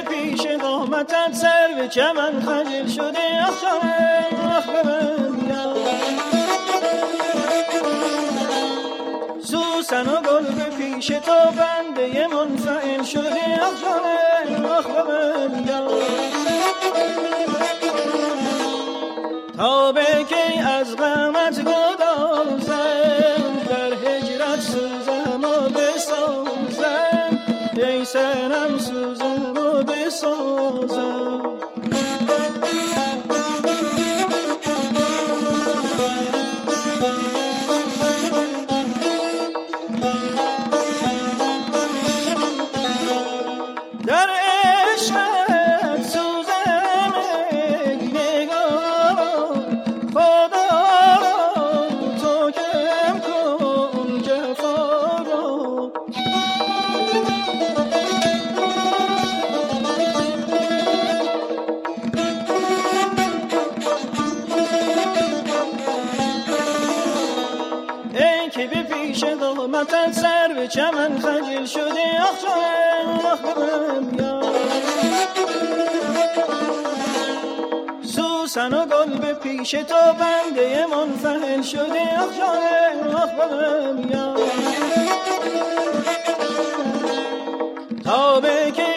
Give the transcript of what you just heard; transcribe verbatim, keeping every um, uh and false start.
به پیش قامتت سر به چمن خجل شده آخ جانم آخ ببندم سوسن و گل به پیش تو بنده منفعل شده آخ جانم آخ ببندم تا به کی از غمت گدازم در هجرت سوزم و بسازم ای سنم سوزم و بسازم در عشقت سوزم ای نگار خدا تو کم کن جفا را ای که به پیش قامتت سر به چمن خجل شده آخ جانم آخ ببندم سوسن و گل به پیش تو بنده منفعل شده آخ جانم آخ ببندم تا به که